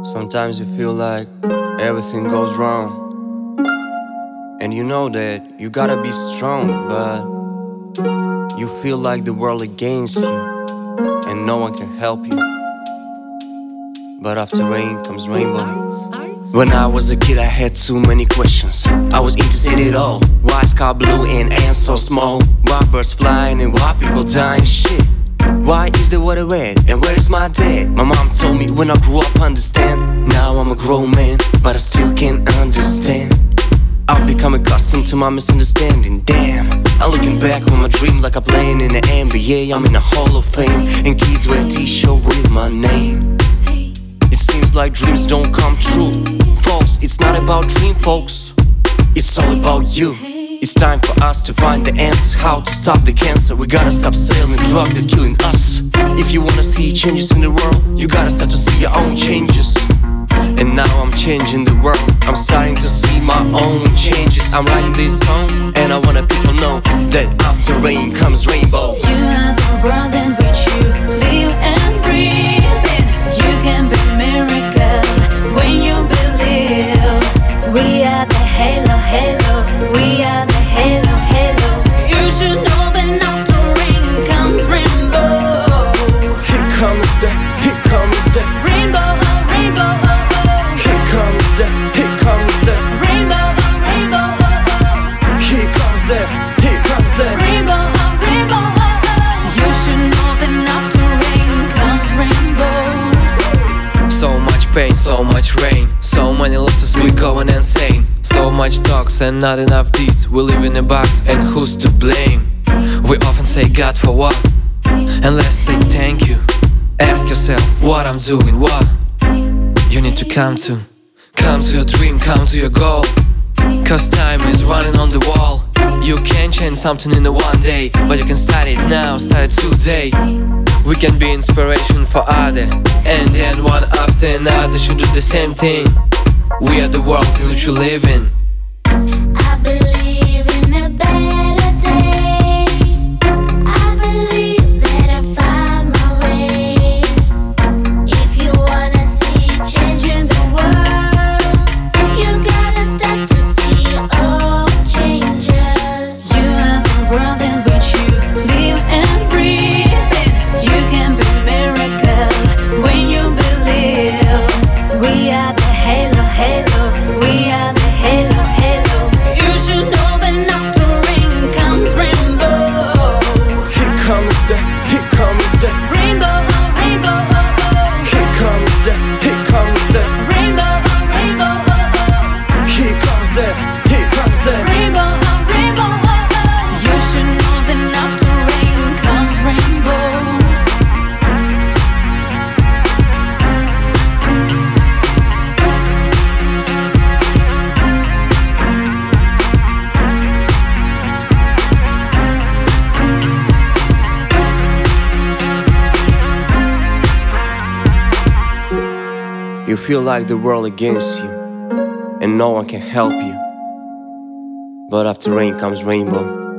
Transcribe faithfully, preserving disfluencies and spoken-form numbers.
Sometimes you feel like everything goes wrong, and you know that you gotta be strong, but you feel like the world against you, and no one can help you. But after rain comes rainbow. When I was a kid I had too many questions. I was interested in it all. Why sky blue and ants so small? Why birds flying and why people dying? Shit, why is the water red? And where is my dad? My mom told me when I grew up understand. Now I'm a grown man, but I still can't understand. I've become accustomed to my misunderstanding. Damn, I'm looking back on my dream like I'm playing in the N B A. I'm in the Hall of Fame, and kids wear a t-shirt with my name. It seems like dreams don't come true. Folks, it's not about dream, folks. It's all about you. It's time for us to find the answers. How to stop the cancer. We gotta stop selling drugs that's killing us. If you wanna see changes in the world, you gotta start to see your own changes. And now I'm changing the world. I'm starting to see my own changes. I'm writing this song, and I wanna people know that after rain comes rainbow. You have a world in which you live and breathe in. You can be a miracle when you believe. We are the halo, halo. We are the halo, halo. You should know that after rain comes rainbow. Here comes the, here comes the Rainbow, oh, rainbow, oh, oh. Here comes the, here comes the Rainbow, oh, rainbow, oh, oh. Here comes the, here comes the Rainbow, oh, rainbow, oh, oh. You should know that after rain comes rainbow. So much pain, so much rain, so many losses, we going insane. So much talks and not enough deeds. We live in a box, and who's to blame? We often say God for what? And let's say thank you. Ask yourself what I'm doing, what you need to come to. Come to your dream, come to your goal. Cause time is running on the wall. You can change something in the one day, but you can start it now, start it today. We can be inspiration for others, and then one after another should do the same thing. We are the world in which we live in. I believe in a better day. I believe that I find my way. If you wanna see change in the world, you gotta start to see all changes. You have a world in which you live and breathe in. You can be a miracle when you believe. We are the halo, halo. We are the halo, halo. You should know that after rain comes rainbow. Here comes the, here comes the Rainbow, oh, rainbow, oh, oh. Here comes the, here comes the Rainbow, oh, rainbow, oh, oh. Here comes the, here comes the Rainbow, oh, rainbow, oh, oh. You should know that after rain comes rainbow. You feel like the world against you, and no one can help you. But after rain comes rainbow.